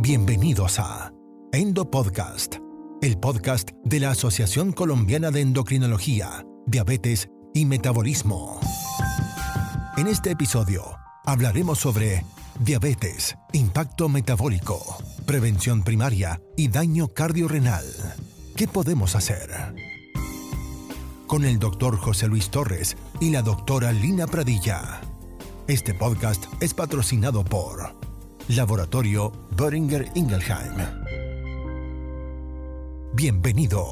Bienvenidos a Endo Podcast, el podcast de la Asociación Colombiana de Endocrinología, Diabetes y Metabolismo. En este episodio hablaremos sobre diabetes, impacto metabólico, prevención primaria y daño cardiorrenal. ¿Qué podemos hacer? Con el doctor José Luis Torres y la doctora Lina Pradilla. Este podcast es patrocinado por Laboratorio Boehringer Ingelheim. Bienvenido.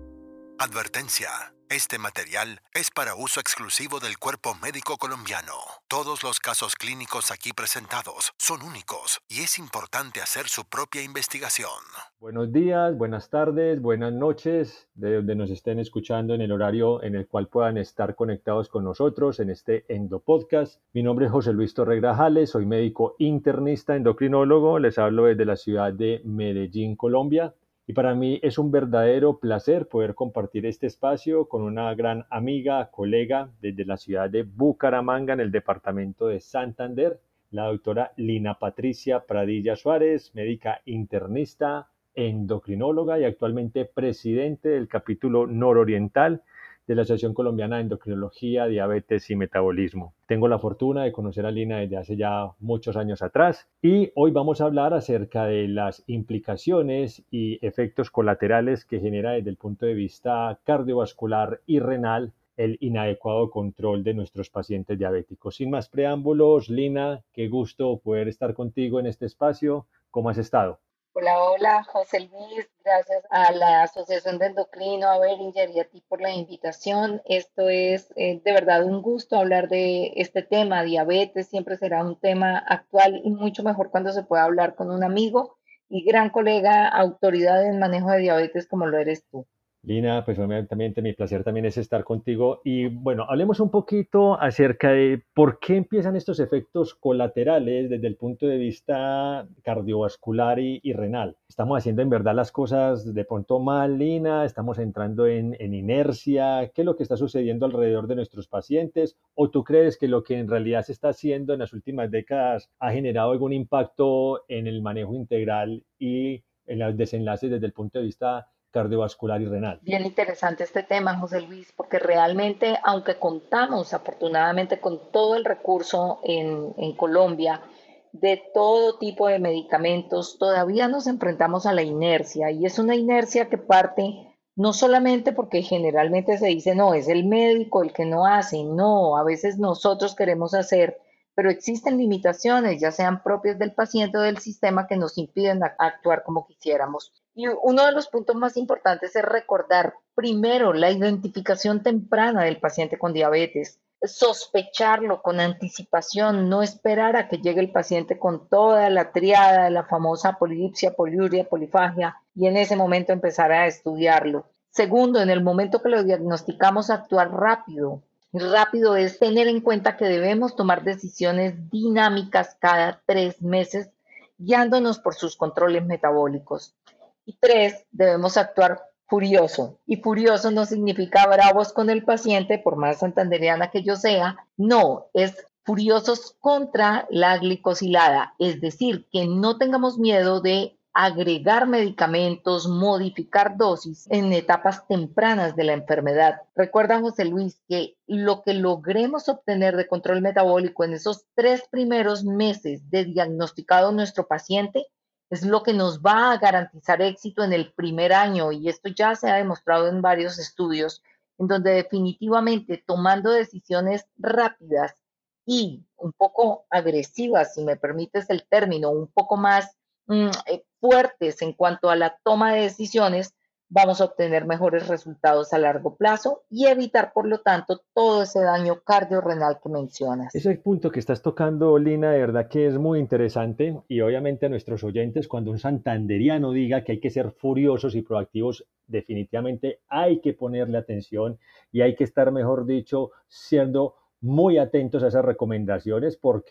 Advertencia. Este material es para uso exclusivo del cuerpo médico colombiano. Todos los casos clínicos aquí presentados son únicos y es importante hacer su propia investigación. Buenos días, buenas tardes, buenas noches, de donde nos estén escuchando en el horario en el cual puedan estar conectados con nosotros en este Endopodcast. Mi nombre es José Luis Torres Grajales, soy médico internista endocrinólogo, les hablo desde la ciudad de Medellín, Colombia. Y para mí es un verdadero placer poder compartir este espacio con una gran amiga, colega desde la ciudad de Bucaramanga, en el departamento de Santander, la doctora Lina Patricia Pradilla Suárez, médica internista, endocrinóloga y actualmente presidente del capítulo nororiental de la Asociación Colombiana de Endocrinología, Diabetes y Metabolismo. Tengo la fortuna de conocer a Lina desde hace ya muchos años atrás y hoy vamos a hablar acerca de las implicaciones y efectos colaterales que genera desde el punto de vista cardiovascular y renal el inadecuado control de nuestros pacientes diabéticos. Sin más preámbulos, Lina, qué gusto poder estar contigo en este espacio. ¿Cómo has estado? Hola, José Luis, gracias a la Asociación de Endocrino, a Boehringer y a ti por la invitación. Esto es de verdad un gusto hablar de este tema. Diabetes siempre será un tema actual y mucho mejor cuando se pueda hablar con un amigo y gran colega, autoridad en manejo de diabetes como lo eres tú. Lina, pues obviamente mi placer también es estar contigo y bueno, hablemos un poquito acerca de por qué empiezan estos efectos colaterales desde el punto de vista cardiovascular y renal. ¿Estamos haciendo en verdad las cosas de pronto mal, Lina? ¿Estamos entrando en inercia? ¿Qué es lo que está sucediendo alrededor de nuestros pacientes? ¿O tú crees que lo que en realidad se está haciendo en las últimas décadas ha generado algún impacto en el manejo integral y en los desenlaces desde el punto de vista cardiovascular y renal? Bien interesante este tema, José Luis, porque realmente, aunque contamos afortunadamente con todo el recurso en Colombia, de todo tipo de medicamentos, todavía nos enfrentamos a la inercia y es una inercia que parte no solamente porque generalmente se dice, no, es el médico el que no hace, no, a veces nosotros queremos hacer, pero existen limitaciones, ya sean propias del paciente o del sistema, que nos impiden actuar como quisiéramos. Y uno de los puntos más importantes es recordar primero la identificación temprana del paciente con diabetes, sospecharlo con anticipación, no esperar a que llegue el paciente con toda la triada de la famosa polidipsia, poliuria, polifagia y en ese momento empezar a estudiarlo. Segundo, en el momento que lo diagnosticamos, actuar rápido. Rápido es tener en cuenta que debemos tomar decisiones dinámicas cada 3 meses, guiándonos por sus controles metabólicos. Y tres, debemos actuar furioso. Y furioso no significa bravos con el paciente, por más santandereana que yo sea. No, es furiosos contra la glicosilada. Es decir, que no tengamos miedo de agregar medicamentos, modificar dosis en etapas tempranas de la enfermedad. Recuerda, José Luis, que lo que logremos obtener de control metabólico en esos 3 primeros meses de diagnosticado nuestro paciente es lo que nos va a garantizar éxito en el primer año y esto ya se ha demostrado en varios estudios en donde definitivamente tomando decisiones rápidas y un poco agresivas, si me permites el término, un poco más fuertes en cuanto a la toma de decisiones, vamos a obtener mejores resultados a largo plazo y evitar, por lo tanto, todo ese daño cardiorrenal que mencionas. Ese punto que estás tocando, Lina, de verdad que es muy interesante y obviamente a nuestros oyentes, cuando un santanderiano diga que hay que ser furiosos y proactivos, definitivamente hay que ponerle atención y hay que estar, mejor dicho, siendo muy atentos a esas recomendaciones porque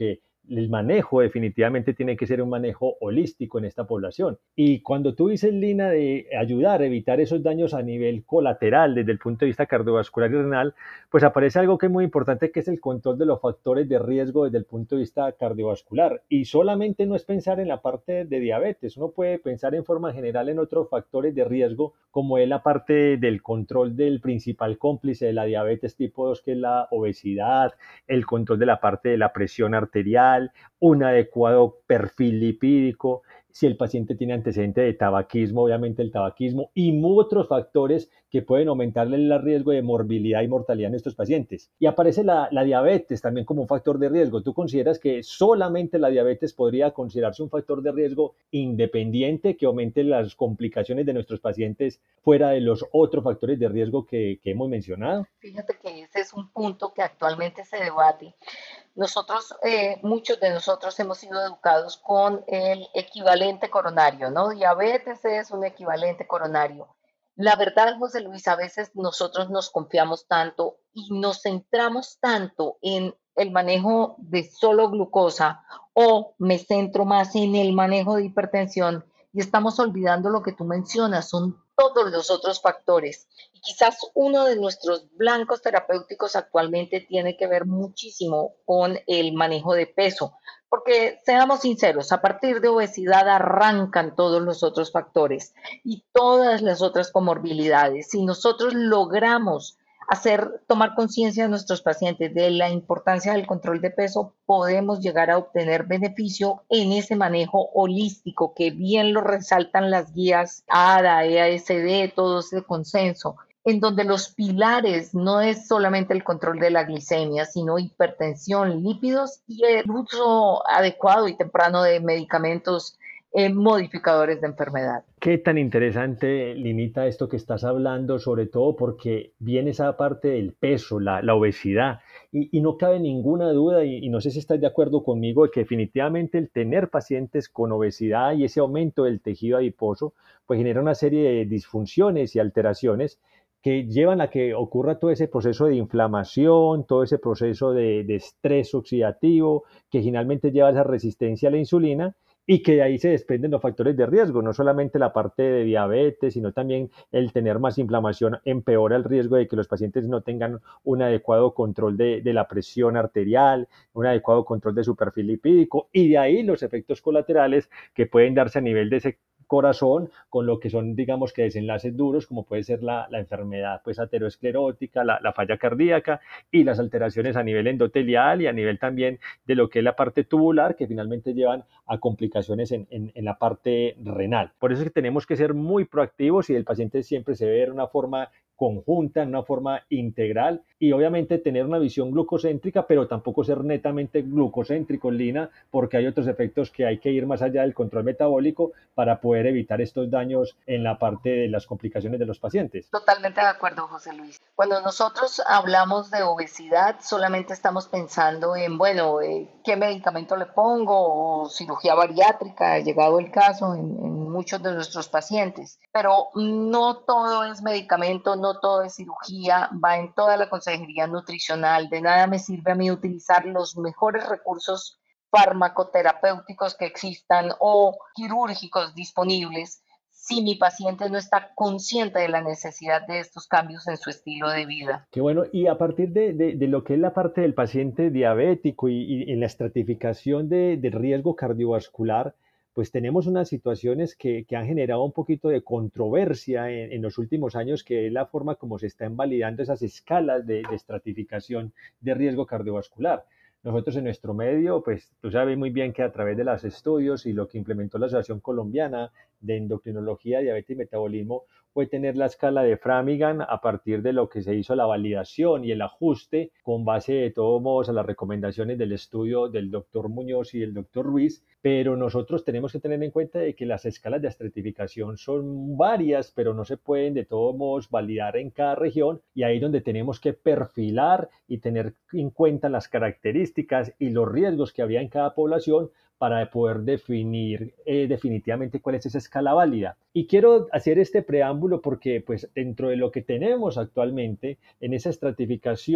el manejo definitivamente tiene que ser un manejo holístico en esta población. Y cuando tú dices, Lina, de ayudar a evitar esos daños a nivel colateral desde el punto de vista cardiovascular y renal, pues aparece algo que es muy importante, que es el control de los factores de riesgo desde el punto de vista cardiovascular. Y solamente no es pensar en la parte de diabetes, uno puede pensar en forma general en otros factores de riesgo, como es la parte del control del principal cómplice de la diabetes tipo 2, que es la obesidad, el control de la parte de la presión arterial, un adecuado perfil lipídico, si el paciente tiene antecedente de tabaquismo, obviamente el tabaquismo, y otros factores que pueden aumentarle el riesgo de morbilidad y mortalidad en estos pacientes. Y aparece la diabetes también como un factor de riesgo. ¿Tú consideras que solamente la diabetes podría considerarse un factor de riesgo independiente que aumente las complicaciones de nuestros pacientes fuera de los otros factores de riesgo que hemos mencionado? Fíjate que ese es un punto que actualmente se debate. Nosotros, muchos de nosotros hemos sido educados con el equivalente coronario, ¿no? Diabetes es un equivalente coronario. La verdad, José Luis, a veces nosotros nos confiamos tanto y nos centramos tanto en el manejo de solo glucosa o me centro más en el manejo de hipertensión y estamos olvidando lo que tú mencionas, son todos los otros factores. Y quizás uno de nuestros blancos terapéuticos actualmente tiene que ver muchísimo con el manejo de peso, porque seamos sinceros, a partir de obesidad arrancan todos los otros factores y todas las otras comorbilidades. Si nosotros logramos tomar conciencia a nuestros pacientes de la importancia del control de peso, podemos llegar a obtener beneficio en ese manejo holístico que bien lo resaltan las guías ADA, EASD, todo ese consenso, en donde los pilares no es solamente el control de la glicemia, sino hipertensión, lípidos y el uso adecuado y temprano de medicamentos modificadores de enfermedad. Qué tan interesante, Linita, esto que estás hablando, sobre todo porque viene esa parte del peso, la obesidad, y no cabe ninguna duda, y no sé si estás de acuerdo conmigo, de que definitivamente el tener pacientes con obesidad y ese aumento del tejido adiposo, pues genera una serie de disfunciones y alteraciones que llevan a que ocurra todo ese proceso de inflamación, todo ese proceso de estrés oxidativo, que finalmente lleva a esa resistencia a la insulina, y que de ahí se desprenden los factores de riesgo, no solamente la parte de diabetes, sino también el tener más inflamación empeora el riesgo de que los pacientes no tengan un adecuado control de la presión arterial, un adecuado control de su perfil lipídico, y de ahí los efectos colaterales que pueden darse a nivel de ese corazón, con lo que son, digamos, que desenlaces duros, como puede ser la enfermedad pues aterosclerótica, la falla cardíaca y las alteraciones a nivel endotelial y a nivel también de lo que es la parte tubular, que finalmente llevan a complicaciones en la parte renal. Por eso es que tenemos que ser muy proactivos y el paciente siempre se ve de una forma conjunta, en una forma integral, y obviamente tener una visión glucocéntrica, pero tampoco ser netamente glucocéntrico, Lina, porque hay otros efectos que hay que ir más allá del control metabólico para poder evitar estos daños en la parte de las complicaciones de los pacientes. Totalmente de acuerdo, José Luis. Cuando nosotros hablamos de obesidad, solamente estamos pensando en, bueno, ¿qué medicamento le pongo? O cirugía bariátrica, ha llegado el caso en muchos de nuestros pacientes. Pero no todo es medicamento, no todo es cirugía, va en toda la consejería nutricional. De nada me sirve a mí utilizar los mejores recursos farmacoterapéuticos que existan o quirúrgicos disponibles si mi paciente no está consciente de la necesidad de estos cambios en su estilo de vida. Qué bueno, y a partir de lo que es la parte del paciente diabético y en la estratificación del riesgo cardiovascular, pues tenemos unas situaciones que han generado un poquito de controversia en los últimos años, que es la forma como se están validando esas escalas de estratificación de riesgo cardiovascular. Nosotros en nuestro medio, pues tú sabes muy bien que a través de los estudios y lo que implementó la Asociación Colombiana de Endocrinología, Diabetes y Metabolismo, fue tener la escala de Framingham a partir de lo que se hizo la validación y el ajuste con base de todos modos a las recomendaciones del estudio del doctor Muñoz y del doctor Ruiz, pero nosotros tenemos que tener en cuenta de que las escalas de estratificación son varias, pero no se pueden de todos modos validar en cada región, y ahí es donde tenemos que perfilar y tener en cuenta las características y los riesgos que había en cada población para poder definir definitivamente cuál es esa escala válida. Y quiero hacer este preámbulo porque pues dentro de lo que tenemos actualmente en esa estratificación,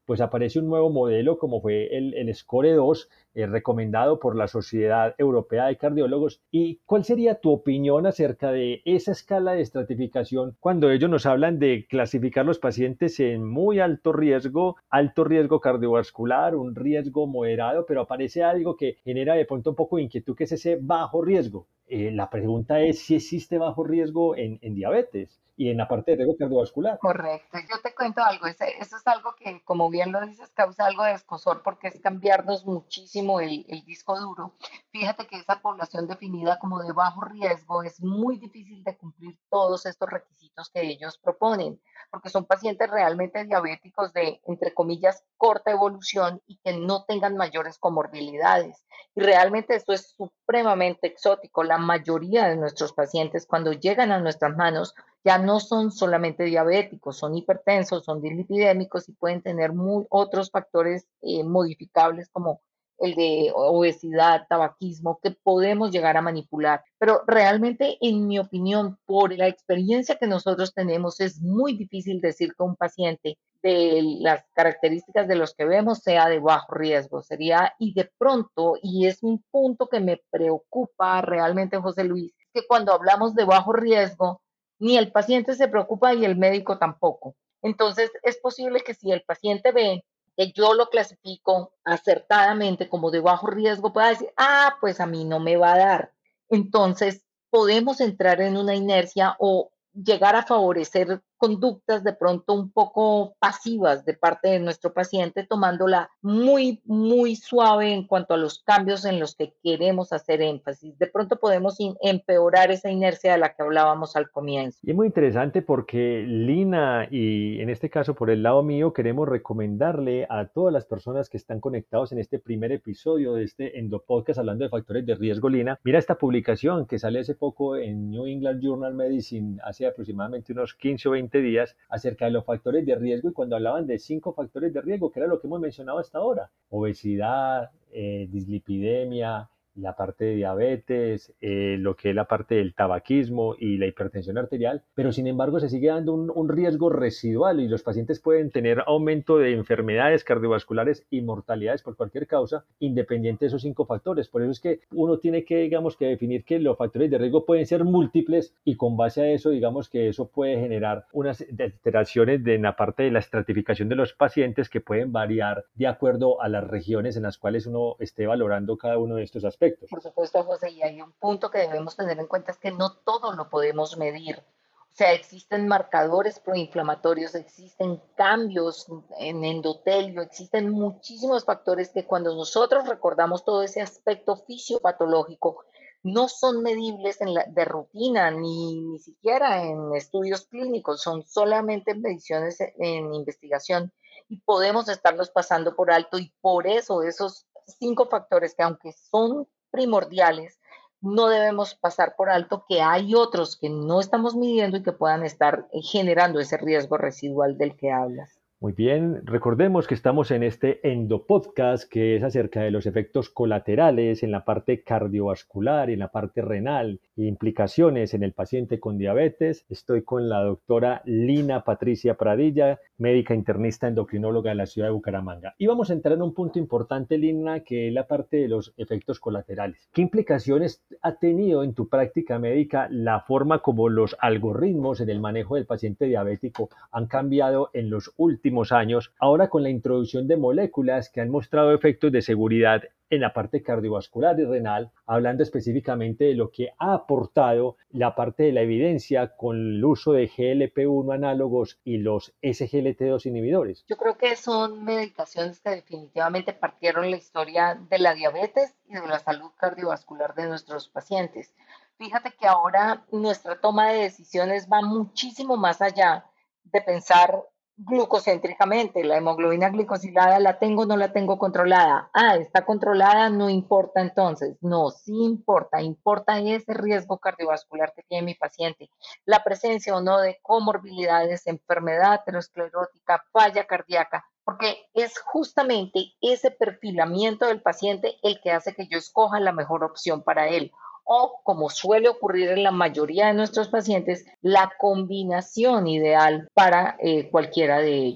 pues aparece un nuevo modelo como fue el SCORE-2, recomendado por la Sociedad Europea de Cardiólogos. ¿Y cuál sería tu opinión acerca de esa escala de estratificación cuando ellos nos hablan de clasificar los pacientes en muy alto riesgo cardiovascular, un riesgo moderado, pero aparece algo que genera de pronto un poco de inquietud, que es ese bajo riesgo? La pregunta es si existe bajo riesgo en diabetes y en la parte de riesgo cardiovascular. Correcto. Yo te cuento algo, eso es algo que, como bien lo dices, causa algo de escozor porque es cambiarnos muchísimo el disco duro. Fíjate que esa población definida como de bajo riesgo es muy difícil de cumplir todos estos requisitos que ellos proponen, porque son pacientes realmente diabéticos de, entre comillas, corta evolución y que no tengan mayores comorbilidades. Y realmente esto es supremamente exótico. La mayoría de nuestros pacientes, cuando llegan a nuestras manos, ya no son solamente diabéticos, son hipertensos, son dislipidémicos y pueden tener otros factores modificables como el de obesidad, tabaquismo, que podemos llegar a manipular. Pero realmente, en mi opinión, por la experiencia que nosotros tenemos, es muy difícil decir que un paciente de las características de los que vemos sea de bajo riesgo. Sería, y de pronto, y es un punto que me preocupa realmente, José Luis, que cuando hablamos de bajo riesgo, ni el paciente se preocupa y el médico tampoco. Entonces, es posible que si el paciente ve que yo lo clasifico acertadamente como de bajo riesgo, pueda decir, ah, pues a mí no me va a dar. Entonces, podemos entrar en una inercia o llegar a favorecer conductas de pronto un poco pasivas de parte de nuestro paciente, tomándola muy, muy suave en cuanto a los cambios en los que queremos hacer énfasis. De pronto podemos empeorar esa inercia de la que hablábamos al comienzo. Y es muy interesante porque Lina, y en este caso por el lado mío, queremos recomendarle a todas las personas que están conectados en este primer episodio de este Endopodcast hablando de factores de riesgo, Lina. Mira esta publicación que sale hace poco en New England Journal Medicine, hace aproximadamente unos 15 o 20 días, acerca de los factores de riesgo, y cuando hablaban de 5 factores de riesgo, que era lo que hemos mencionado hasta ahora: obesidad, dislipidemia, la parte de diabetes, lo que es la parte del tabaquismo y la hipertensión arterial, pero sin embargo se sigue dando un riesgo residual y los pacientes pueden tener aumento de enfermedades cardiovasculares y mortalidades por cualquier causa, independiente de esos 5 factores. Por eso es que uno tiene que, digamos, que definir que los factores de riesgo pueden ser múltiples, y con base a eso, digamos que eso puede generar unas alteraciones en la parte de la estratificación de los pacientes que pueden variar de acuerdo a las regiones en las cuales uno esté valorando cada uno de estos aspectos. Por supuesto, José, y hay un punto que debemos tener en cuenta, es que no todo lo podemos medir. O sea, existen marcadores proinflamatorios, existen cambios en endotelio, existen muchísimos factores que cuando nosotros recordamos todo ese aspecto fisiopatológico, no son medibles de rutina, ni siquiera en estudios clínicos, son solamente mediciones en investigación y podemos estarlos pasando por alto, y por eso esos 5 factores que, aunque son primordiales, no debemos pasar por alto que hay otros que no estamos midiendo y que puedan estar generando ese riesgo residual del que hablas. Muy bien, recordemos que estamos en este Endopodcast, que es acerca de los efectos colaterales en la parte cardiovascular y en la parte renal e implicaciones en el paciente con diabetes. Estoy con la doctora Lina Patricia Pradilla, médica internista endocrinóloga de la ciudad de Bucaramanga. Y vamos a entrar en un punto importante, Lina, que es la parte de los efectos colaterales. ¿Qué implicaciones ha tenido en tu práctica médica la forma como los algoritmos en el manejo del paciente diabético han cambiado en los últimos años, ahora con la introducción de moléculas que han mostrado efectos de seguridad en la parte cardiovascular y renal, hablando específicamente de lo que ha aportado la parte de la evidencia con el uso de GLP-1 análogos y los SGLT2 inhibidores? Yo creo que son medicaciones que definitivamente partieron la historia de la diabetes y de la salud cardiovascular de nuestros pacientes. Fíjate que ahora nuestra toma de decisiones va muchísimo más allá de pensar glucocéntricamente. La hemoglobina glicosilada, ¿la tengo o no la tengo controlada? Ah, está controlada, no importa entonces. No, sí importa, importa ese riesgo cardiovascular que tiene mi paciente, la presencia o no de comorbilidades, enfermedad aterosclerótica, falla cardíaca, porque es justamente ese perfilamiento del paciente el que hace que yo escoja la mejor opción para él. O, como suele ocurrir en la mayoría de nuestros pacientes, la combinación ideal para cualquiera de ellos.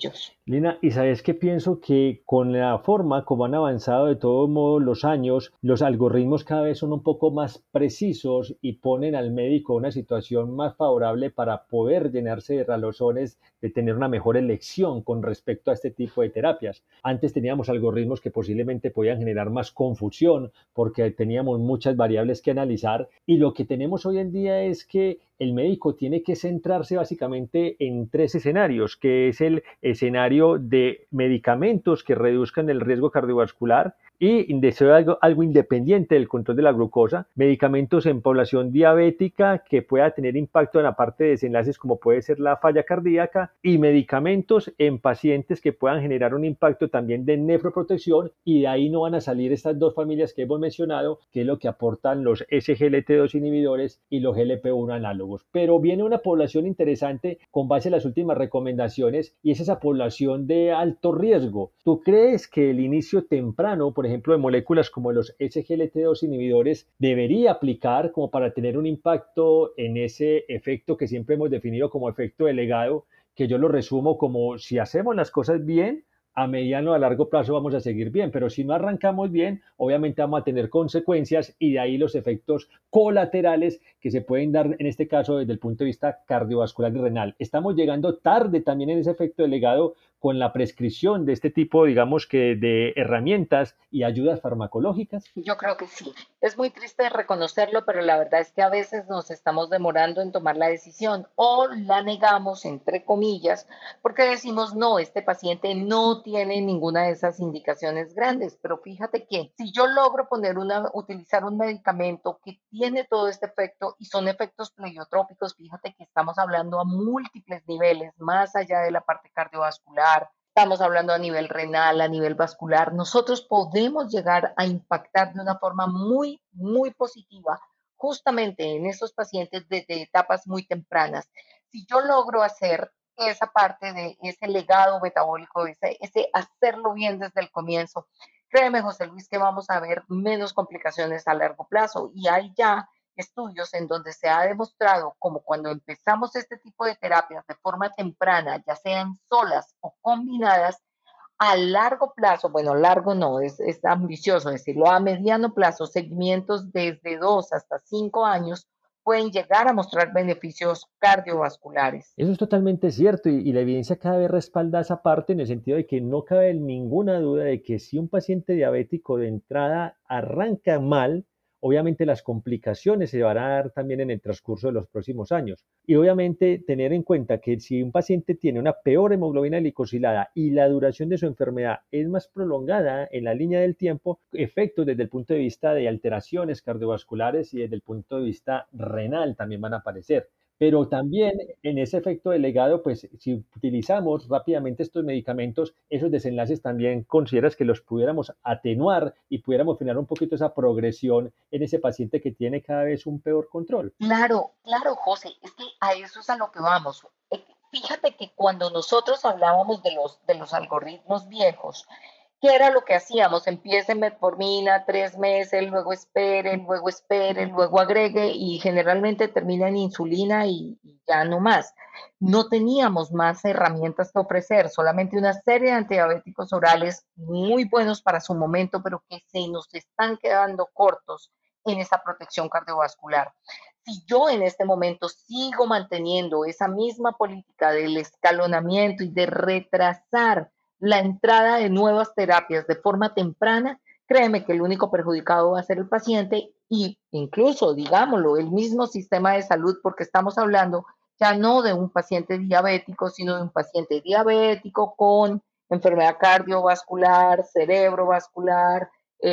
Lina, y sabes que pienso que con la forma como han avanzado de todos modos los años, los algoritmos cada vez son un poco más precisos y ponen al médico en una situación más favorable para poder llenarse de razones de tener una mejor elección con respecto a este tipo de terapias. Antes teníamos algoritmos que posiblemente podían generar más confusión porque teníamos muchas variables que analizar y lo que tenemos hoy en día es que el médico tiene que centrarse básicamente en tres escenarios, que es el escenario de medicamentos que reduzcan el riesgo cardiovascular y deseo algo independiente del control de la glucosa, medicamentos en población diabética que pueda tener impacto en la parte de desenlaces como puede ser la falla cardíaca y medicamentos en pacientes que puedan generar un impacto también de nefroprotección y de ahí no van a salir estas dos familias que hemos mencionado, que es lo que aportan los SGLT2 inhibidores y los GLP-1 análogos. Pero viene una población interesante con base en las últimas recomendaciones y es esa población de alto riesgo. ¿Tú crees que el inicio temprano, por ejemplo, de moléculas como los SGLT2 inhibidores debería aplicar como para tener un impacto en ese efecto que siempre hemos definido como efecto de legado, que yo lo resumo como si hacemos las cosas bien, a mediano o a largo plazo vamos a seguir bien, pero si no arrancamos bien, obviamente vamos a tener consecuencias y de ahí los efectos colaterales que se pueden dar en este caso desde el punto de vista cardiovascular y renal. Estamos llegando tarde también en ese efecto delegado con la prescripción de este tipo, digamos que de herramientas y ayudas farmacológicas. Yo creo que sí. Es muy triste reconocerlo, pero la verdad es que a veces nos estamos demorando en tomar la decisión o la negamos, entre comillas, porque decimos, no, este paciente no tiene ninguna de esas indicaciones grandes. Pero fíjate que si yo logro utilizar un medicamento que tiene todo este efecto y son efectos pleiotrópicos, fíjate que estamos hablando a múltiples niveles, más allá de la parte cardiovascular. Estamos hablando a nivel renal, a nivel vascular. Nosotros podemos llegar a impactar de una forma muy, muy positiva justamente en esos pacientes desde etapas muy tempranas. Si yo logro hacer esa parte de ese legado metabólico, ese hacerlo bien desde el comienzo, créeme, José Luis, que vamos a ver menos complicaciones a largo plazo. Y hay ya estudios en donde se ha demostrado como cuando empezamos este tipo de terapias de forma temprana, ya sean solas o combinadas, a largo plazo, bueno, largo no, es ambicioso decirlo, a mediano plazo, seguimientos desde 2 hasta 5 años pueden llegar a mostrar beneficios cardiovasculares. Eso es totalmente cierto y la evidencia cada vez respalda esa parte en el sentido de que no cabe ninguna duda de que si un paciente diabético de entrada arranca mal, obviamente las complicaciones se van a dar también en el transcurso de los próximos años. Y obviamente tener en cuenta que si un paciente tiene una peor hemoglobina glicosilada y la duración de su enfermedad es más prolongada en la línea del tiempo, efectos desde el punto de vista de alteraciones cardiovasculares y desde el punto de vista renal también van a aparecer. Pero también en ese efecto delegado, pues si utilizamos rápidamente estos medicamentos, esos desenlaces también consideras que los pudiéramos atenuar y pudiéramos frenar un poquito esa progresión en ese paciente que tiene cada vez un peor control. Claro, claro, José, es que a eso es a lo que vamos. Fíjate que cuando nosotros hablábamos de los algoritmos viejos, ¿qué era lo que hacíamos? Empiece metformina 3 meses, luego esperen, luego agregue y generalmente termina en insulina y ya no más. No teníamos más herramientas que ofrecer, solamente una serie de antidiabéticos orales muy buenos para su momento, pero que se nos están quedando cortos en esa protección cardiovascular. Si yo en este momento sigo manteniendo esa misma política del escalonamiento y de retrasar la entrada de nuevas terapias de forma temprana, créeme que el único perjudicado va a ser el paciente y incluso, digámoslo, el mismo sistema de salud, porque estamos hablando ya no de un paciente diabético, sino de un paciente diabético con enfermedad cardiovascular, cerebrovascular,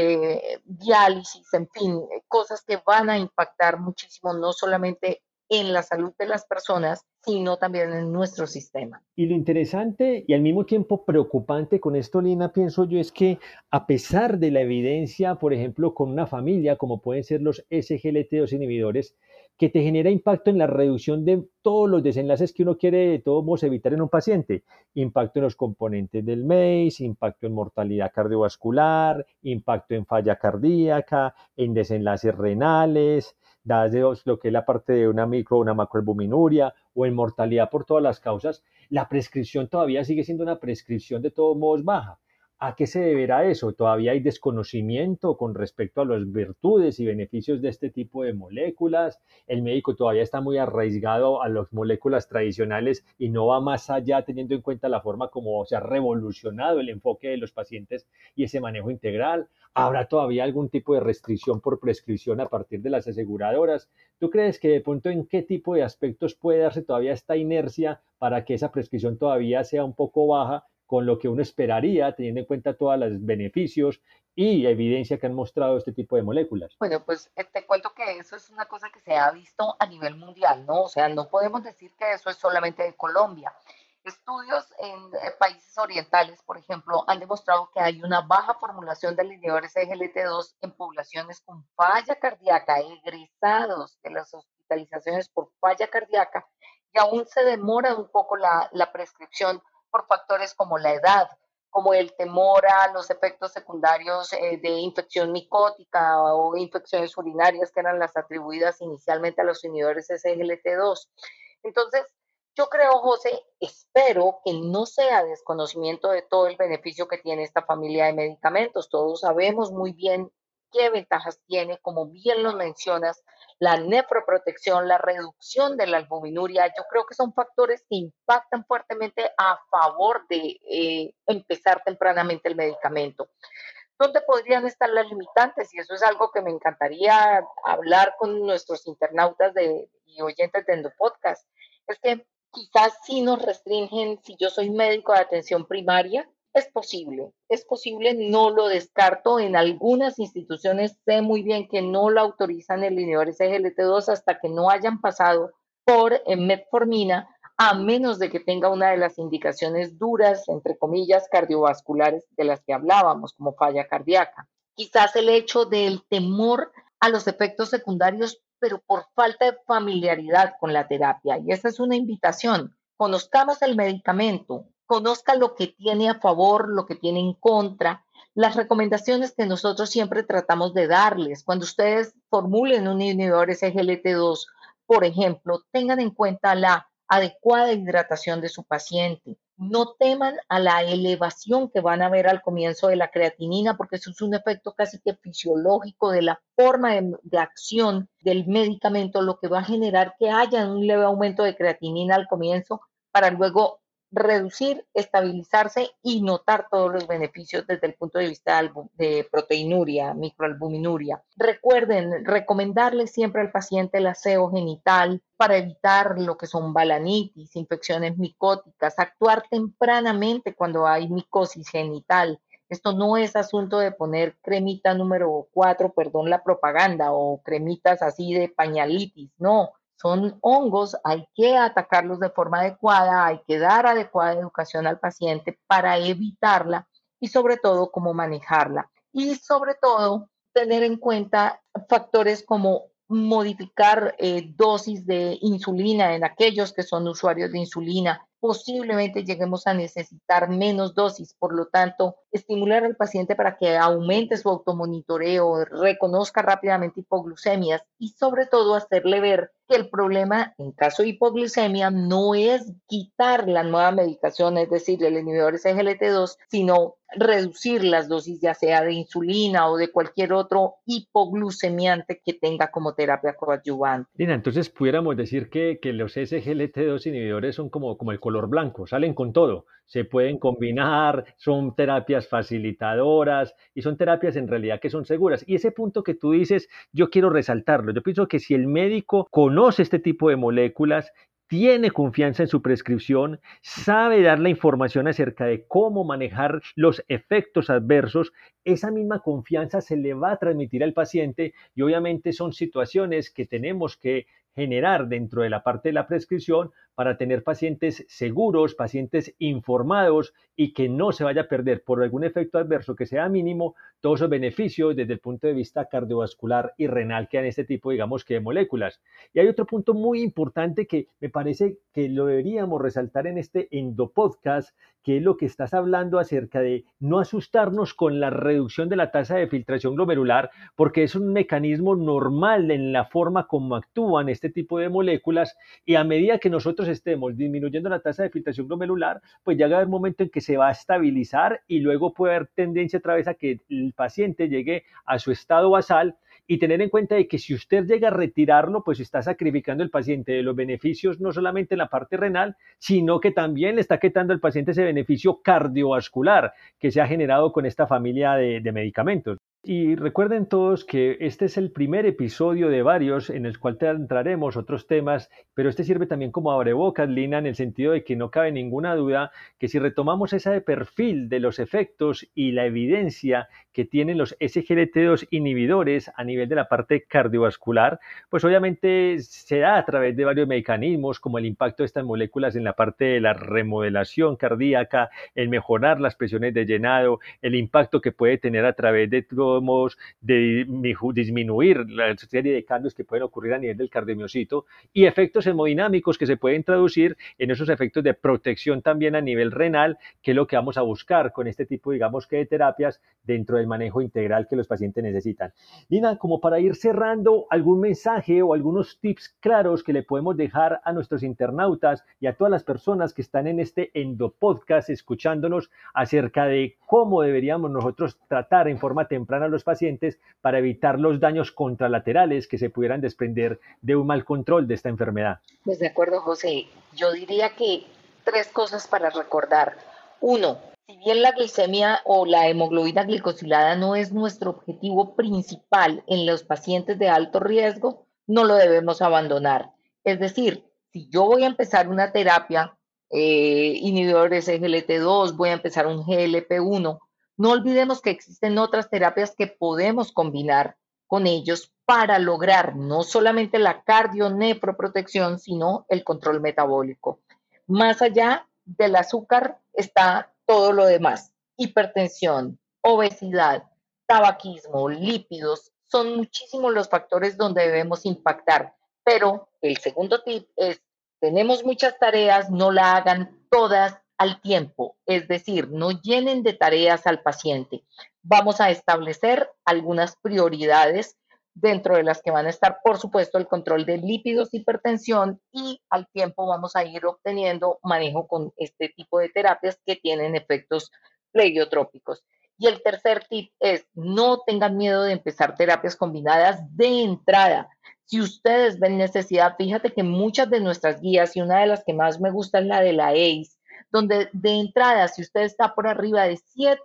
diálisis, en fin, cosas que van a impactar muchísimo, no solamente en la salud de las personas, sino también en nuestro sistema. Y lo interesante y al mismo tiempo preocupante con esto, Lina, pienso yo, es que a pesar de la evidencia, por ejemplo, con una familia, como pueden ser los SGLT2 inhibidores, que te genera impacto en la reducción de todos los desenlaces que uno quiere de todos modos evitar en un paciente. Impacto en los componentes del MACE, impacto en mortalidad cardiovascular, impacto en falla cardíaca, en desenlaces renales, dados lo que es la parte de una micro o una macroalbuminuria o en mortalidad por todas las causas, la prescripción todavía sigue siendo una prescripción de todos modos baja. ¿A qué se deberá eso? Todavía hay desconocimiento con respecto a las virtudes y beneficios de este tipo de moléculas. El médico todavía está muy arraigado a las moléculas tradicionales y no va más allá teniendo en cuenta la forma como se ha revolucionado el enfoque de los pacientes y ese manejo integral. ¿Habrá todavía algún tipo de restricción por prescripción a partir de las aseguradoras? ¿Tú crees que de pronto en qué tipo de aspectos puede darse todavía esta inercia para que esa prescripción todavía sea un poco baja con lo que uno esperaría, teniendo en cuenta todos los beneficios y evidencia que han mostrado este tipo de moléculas? Bueno, pues te cuento que eso es una cosa que se ha visto a nivel mundial, ¿no? O sea, no podemos decir que eso es solamente de Colombia. Estudios en países orientales, por ejemplo, han demostrado que hay una baja formulación de inhibidores SGLT2 en poblaciones con falla cardíaca, egresados de las hospitalizaciones por falla cardíaca, y aún se demora un poco la prescripción por factores como la edad, como el temor a los efectos secundarios de infección micótica o infecciones urinarias que eran las atribuidas inicialmente a los inhibidores SGLT2. Entonces, yo creo, José, espero que no sea desconocimiento de todo el beneficio que tiene esta familia de medicamentos. Todos sabemos muy bien qué ventajas tiene, como bien lo mencionas, la nefroprotección, la reducción de la albuminuria. Yo creo que son factores que impactan fuertemente a favor de empezar tempranamente el medicamento. ¿Dónde podrían estar las limitantes? Y eso es algo que me encantaría hablar con nuestros internautas y oyentes de Endopodcast. Es que quizás si nos restringen, si yo soy médico de atención primaria, es posible, no lo descarto. En algunas instituciones sé muy bien que no lo autorizan el inhibidor SGLT2 hasta que no hayan pasado por metformina, a menos de que tenga una de las indicaciones duras, entre comillas, cardiovasculares de las que hablábamos, como falla cardíaca. Quizás el hecho del temor a los efectos secundarios, pero por falta de familiaridad con la terapia. Y esa es una invitación. Conozcamos el medicamento, conozca lo que tiene a favor, lo que tiene en contra, las recomendaciones que nosotros siempre tratamos de darles. Cuando ustedes formulen un inhibidor SGLT2, por ejemplo, tengan en cuenta la adecuada hidratación de su paciente. No teman a la elevación que van a ver al comienzo de la creatinina, porque eso es un efecto casi que fisiológico de la forma de acción del medicamento, lo que va a generar que haya un leve aumento de creatinina al comienzo para luego reducir, estabilizarse y notar todos los beneficios desde el punto de vista de proteinuria, microalbuminuria. Recuerden recomendarle siempre al paciente el aseo genital para evitar lo que son balanitis, infecciones micóticas, actuar tempranamente cuando hay micosis genital. Esto no es asunto de poner cremita número 4, perdón la propaganda, o cremitas así de pañalitis, no. Son hongos, hay que atacarlos de forma adecuada, hay que dar adecuada educación al paciente para evitarla y sobre todo cómo manejarla. Y sobre todo tener en cuenta factores como modificar dosis de insulina en aquellos que son usuarios de insulina. Posiblemente lleguemos a necesitar menos dosis, por lo tanto, estimular al paciente para que aumente su automonitoreo, reconozca rápidamente hipoglucemias y sobre todo hacerle ver que el problema en caso de hipoglucemia no es quitar la nueva medicación, es decir, el inhibidor SGLT2, sino reducir las dosis ya sea de insulina o de cualquier otro hipoglucemiante que tenga como terapia coadyuvante. Lina, entonces pudiéramos decir que los SGLT2 inhibidores son como el color blanco, salen con todo, se pueden combinar, son terapias facilitadoras y son terapias en realidad que son seguras. Y ese punto que tú dices, yo quiero resaltarlo. Yo pienso que si el médico conoce este tipo de moléculas, tiene confianza en su prescripción, sabe dar la información acerca de cómo manejar los efectos adversos, esa misma confianza se le va a transmitir al paciente y obviamente son situaciones que tenemos que generar dentro de la parte de la prescripción para tener pacientes seguros, pacientes informados y que no se vaya a perder por algún efecto adverso que sea mínimo todos esos beneficios desde el punto de vista cardiovascular y renal que dan este tipo, digamos, que de moléculas. Y hay otro punto muy importante que me parece que lo deberíamos resaltar en este endopodcast, que es lo que estás hablando acerca de no asustarnos con la reducción de la tasa de filtración glomerular, porque es un mecanismo normal en la forma como actúan este tipo de moléculas, y a medida que nosotros estemos disminuyendo la tasa de filtración glomerular, pues ya va a haber un momento en que se va a estabilizar y luego puede haber tendencia otra vez a que el paciente llegue a su estado basal, y tener en cuenta de que si usted llega a retirarlo, pues está sacrificando al paciente de los beneficios no solamente en la parte renal, sino que también le está quitando al paciente ese beneficio cardiovascular que se ha generado con esta familia de medicamentos. Y recuerden todos que este es el primer episodio de varios en el cual entraremos otros temas, pero este sirve también como abrebocas, Lina, en el sentido de que no cabe ninguna duda que si retomamos ese perfil de los efectos y la evidencia que tienen los SGLT2 inhibidores a nivel de la parte cardiovascular, pues obviamente se da a través de varios mecanismos como el impacto de estas moléculas en la parte de la remodelación cardíaca, el mejorar las presiones de llenado, el impacto que puede tener a través de de disminuir la serie de cambios que pueden ocurrir a nivel del cardiomiocito y efectos hemodinámicos que se pueden traducir en esos efectos de protección también a nivel renal, que es lo que vamos a buscar con este tipo, digamos, que de terapias dentro del manejo integral que los pacientes necesitan. Lina, como para ir cerrando, algún mensaje o algunos tips claros que le podemos dejar a nuestros internautas y a todas las personas que están en este endopodcast escuchándonos acerca de cómo deberíamos nosotros tratar en forma temprana a los pacientes para evitar los daños contralaterales que se pudieran desprender de un mal control de esta enfermedad. Pues de acuerdo, José. Yo diría que 3 cosas para recordar. 1, si bien la glicemia o la hemoglobina glicosilada no es nuestro objetivo principal en los pacientes de alto riesgo, no lo debemos abandonar. Es decir, si yo voy a empezar una terapia, inhibidores SGLT2, voy a empezar un GLP-1, no olvidemos que existen otras terapias que podemos combinar con ellos para lograr no solamente la cardio-nephroprotección, sino el control metabólico. Más allá del azúcar está todo lo demás: hipertensión, obesidad, tabaquismo, lípidos. Son muchísimos los factores donde debemos impactar. Pero el segundo tip es: tenemos muchas tareas, no la hagan todas al tiempo, es decir, no llenen de tareas al paciente. Vamos a establecer algunas prioridades dentro de las que van a estar, por supuesto, el control de lípidos, hipertensión, y al tiempo vamos a ir obteniendo manejo con este tipo de terapias que tienen efectos pleiotrópicos. Y el tercer tip es: no tengan miedo de empezar terapias combinadas de entrada. Si ustedes ven necesidad, fíjate que muchas de nuestras guías, y una de las que más me gusta es la de la ACE, donde de entrada, si usted está por arriba de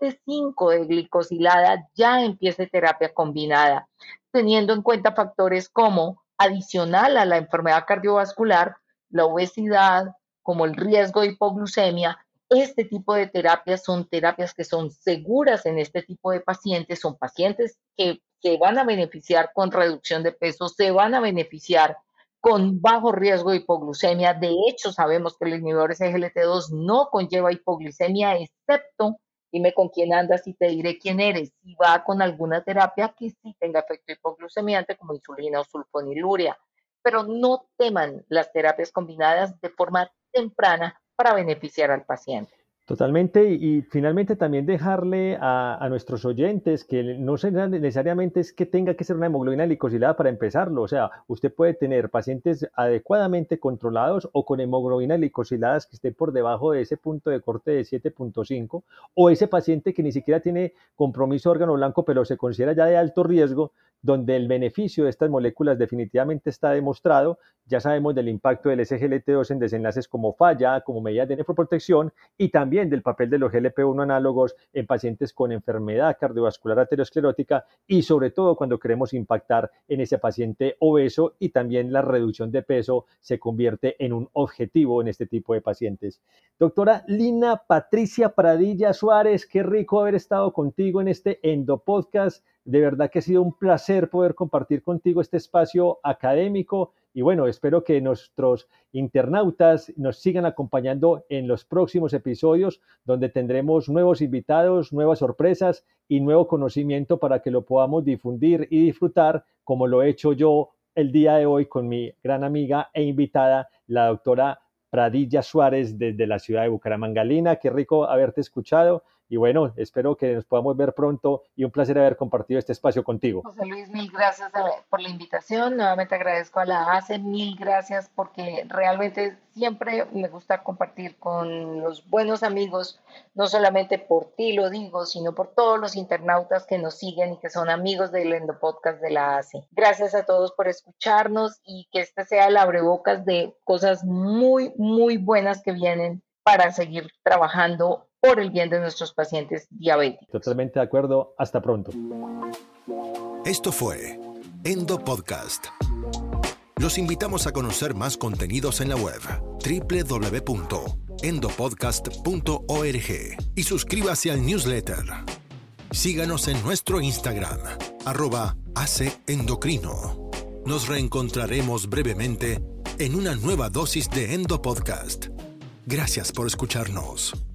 7,5 de glicosilada, ya empiece terapia combinada, teniendo en cuenta factores como, adicional a la enfermedad cardiovascular, la obesidad, como el riesgo de hipoglucemia. Este tipo de terapias son terapias que son seguras en este tipo de pacientes, son pacientes que se van a beneficiar con reducción de peso, se van a beneficiar con bajo riesgo de hipoglucemia. De hecho, sabemos que el inhibidor SGLT2 no conlleva hipoglucemia, excepto, dime con quién andas y te diré quién eres, si va con alguna terapia que sí tenga efecto hipoglucemiante, como insulina o sulfonilurea. Pero no teman las terapias combinadas de forma temprana para beneficiar al paciente. Totalmente, y finalmente también dejarle a nuestros oyentes que no necesariamente es que tenga que ser una hemoglobina glicosilada para empezarlo. O sea, usted puede tener pacientes adecuadamente controlados o con hemoglobina glicosiladas que estén por debajo de ese punto de corte de 7,5, o ese paciente que ni siquiera tiene compromiso órgano blanco pero se considera ya de alto riesgo, donde el beneficio de estas moléculas definitivamente está demostrado. Ya sabemos del impacto del SGLT2 en desenlaces como falla, como medidas de nefroprotección, y también del papel de los GLP-1 análogos en pacientes con enfermedad cardiovascular aterosclerótica, y sobre todo cuando queremos impactar en ese paciente obeso, y también la reducción de peso se convierte en un objetivo en este tipo de pacientes. Doctora Lina Patricia Pradilla Suárez, qué rico haber estado contigo en este endopodcast. De verdad que ha sido un placer poder compartir contigo este espacio académico Y bueno, espero que nuestros internautas nos sigan acompañando en los próximos episodios, donde tendremos nuevos invitados, nuevas sorpresas y nuevo conocimiento para que lo podamos difundir y disfrutar, como lo he hecho yo el día de hoy con mi gran amiga e invitada, la doctora Pradilla Suárez, desde la ciudad de Bucaramanga. Lina, qué rico haberte escuchado y bueno, espero que nos podamos ver pronto y un placer haber compartido este espacio contigo. José Luis, mil gracias por la invitación. Nuevamente agradezco a la ACE, mil gracias porque realmente siempre me gusta compartir con los buenos amigos, no solamente por ti lo digo, sino por todos los internautas que nos siguen y que son amigos del Endopodcast de la ACE. Gracias a todos por escucharnos y que este sea el abrebocas de cosas muy, muy buenas que vienen para seguir trabajando por el bien de nuestros pacientes diabéticos. Totalmente de acuerdo. Hasta pronto. Esto fue Endopodcast. Los invitamos a conocer más contenidos en la web www.endopodcast.org y suscríbase al newsletter. Síganos en nuestro Instagram, @ACEendocrino. Nos reencontraremos brevemente en una nueva dosis de Endopodcast. Gracias por escucharnos.